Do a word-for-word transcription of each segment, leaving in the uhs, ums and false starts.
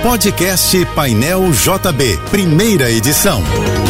Podcast Painel J B, primeira edição.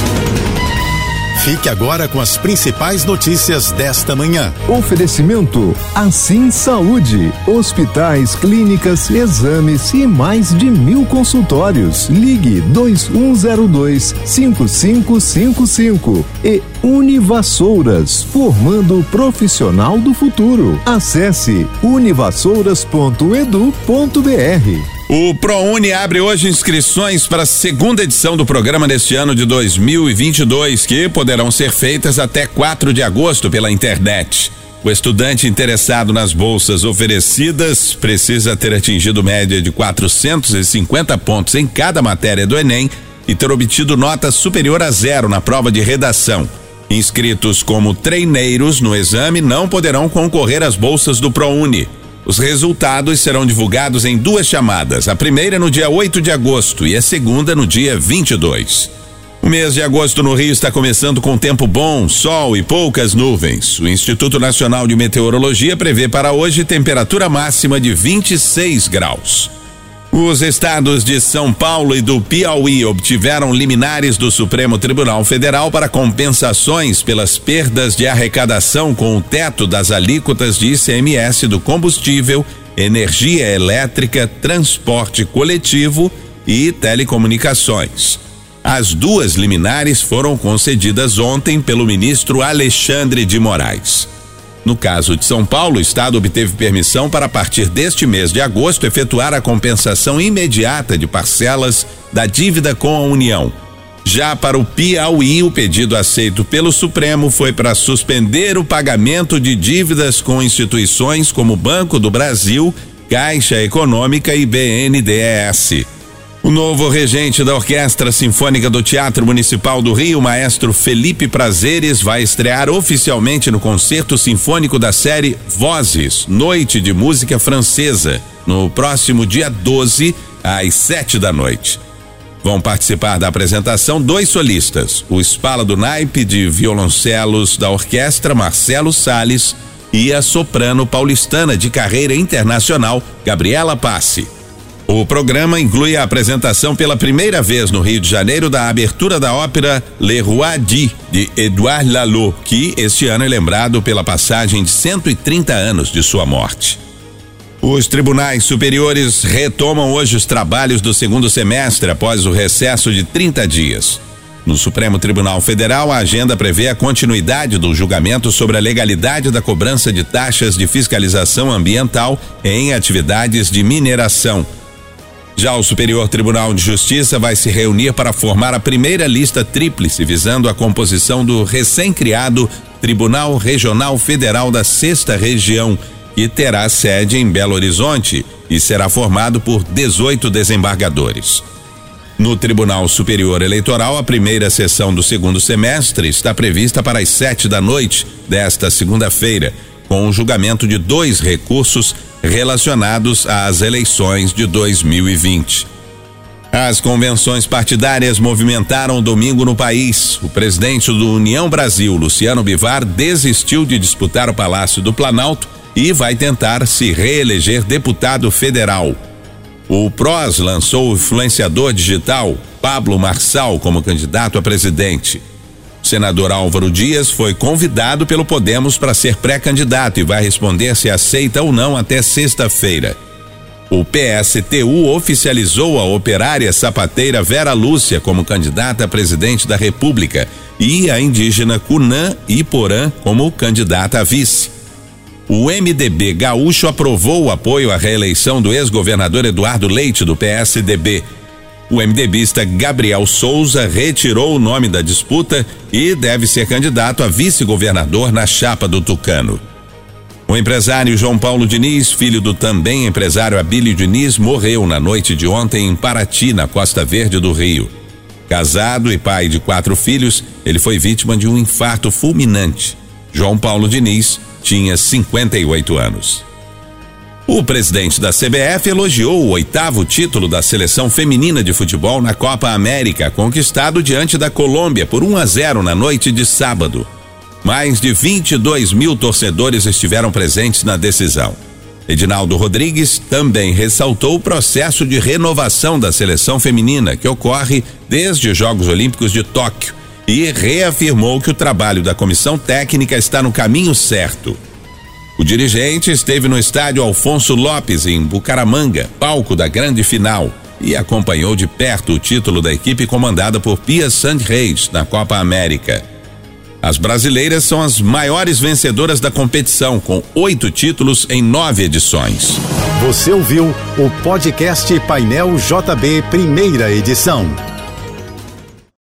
Fique agora com as principais notícias desta manhã. Oferecimento Assim Saúde, hospitais, clínicas, exames e mais de mil consultórios. Ligue dois um zero dois, cinco cinco cinco cinco e Univassouras, formando o profissional do futuro. Acesse univassouras ponto edu ponto br. O ProUni abre hoje inscrições para a segunda edição do programa deste ano de dois mil e vinte e dois, que poderão ser feitas até quatro de agosto pela internet. O estudante interessado nas bolsas oferecidas precisa ter atingido média de quatrocentos e cinquenta pontos em cada matéria do Enem e ter obtido nota superior a zero na prova de redação. Inscritos como treineiros no exame não poderão concorrer às bolsas do ProUni. Os resultados serão divulgados em duas chamadas, a primeira no dia oito de agosto e a segunda no dia vinte e dois. O mês de agosto no Rio está começando com tempo bom, sol e poucas nuvens. O Instituto Nacional de Meteorologia prevê para hoje temperatura máxima de vinte e seis graus. Os estados de São Paulo e do Piauí obtiveram liminares do Supremo Tribunal Federal para compensações pelas perdas de arrecadação com o teto das alíquotas de I C M S do combustível, energia elétrica, transporte coletivo e telecomunicações. As duas liminares foram concedidas ontem pelo ministro Alexandre de Moraes. No caso de São Paulo, o estado obteve permissão para, a partir deste mês de agosto, efetuar a compensação imediata de parcelas da dívida com a União. Já para o Piauí, o pedido aceito pelo Supremo foi para suspender o pagamento de dívidas com instituições como Banco do Brasil, Caixa Econômica e B N D E S. O novo regente da Orquestra Sinfônica do Teatro Municipal do Rio, maestro Felipe Prazeres, vai estrear oficialmente no Concerto Sinfônico da série Vozes, Noite de Música Francesa, no próximo dia doze, às sete da noite. Vão participar da apresentação dois solistas, o Spala do naipe de violoncelos da orquestra, Marcelo Salles, e a soprano paulistana de carreira internacional, Gabriela Passi. O programa inclui a apresentação pela primeira vez no Rio de Janeiro da abertura da ópera Le Roi dit, de Edouard Lalo, que este ano é lembrado pela passagem de cento e trinta anos de sua morte. Os tribunais superiores retomam hoje os trabalhos do segundo semestre após o recesso de trinta dias. No Supremo Tribunal Federal, a agenda prevê a continuidade do julgamento sobre a legalidade da cobrança de taxas de fiscalização ambiental em atividades de mineração. Já o Superior Tribunal de Justiça vai se reunir para formar a primeira lista tríplice, visando a composição do recém-criado Tribunal Regional Federal da Sexta Região, que terá sede em Belo Horizonte e será formado por dezoito desembargadores. No Tribunal Superior Eleitoral, a primeira sessão do segundo semestre está prevista para as sete da noite desta segunda-feira, com o julgamento de dois recursos relacionados às eleições de dois mil e vinte. As convenções partidárias movimentaram o domingo no país. O presidente do União Brasil, Luciano Bivar, desistiu de disputar o Palácio do Planalto e vai tentar se reeleger deputado federal. O P R O S lançou o influenciador digital Pablo Marçal como candidato a presidente. O senador Álvaro Dias foi convidado pelo Podemos para ser pré-candidato e vai responder se aceita ou não até sexta-feira. O P S T U oficializou a operária sapateira Vera Lúcia como candidata a presidente da República e a indígena Cunã Iporã como candidata a vice. O M D B gaúcho aprovou o apoio à reeleição do ex-governador Eduardo Leite, do P S D B. O MDBista Gabriel Souza retirou o nome da disputa e deve ser candidato a vice-governador na chapa do Tucano. O empresário João Paulo Diniz, filho do também empresário Abílio Diniz, morreu na noite de ontem em Paraty, na Costa Verde do Rio. Casado e pai de quatro filhos, ele foi vítima de um infarto fulminante. João Paulo Diniz tinha cinquenta e oito anos. O presidente da C B F elogiou o oitavo título da seleção feminina de futebol na Copa América, conquistado diante da Colômbia por um a zero na noite de sábado. Mais de vinte e dois mil torcedores estiveram presentes na decisão. Edinaldo Rodrigues também ressaltou o processo de renovação da seleção feminina, que ocorre desde os Jogos Olímpicos de Tóquio, e reafirmou que o trabalho da comissão técnica está no caminho certo. O dirigente esteve no estádio Alfonso Lopes, em Bucaramanga, palco da grande final, e acompanhou de perto o título da equipe comandada por Pia Sandreis na Copa América. As brasileiras são as maiores vencedoras da competição, com oito títulos em nove edições. Você ouviu o podcast Painel J B, primeira edição.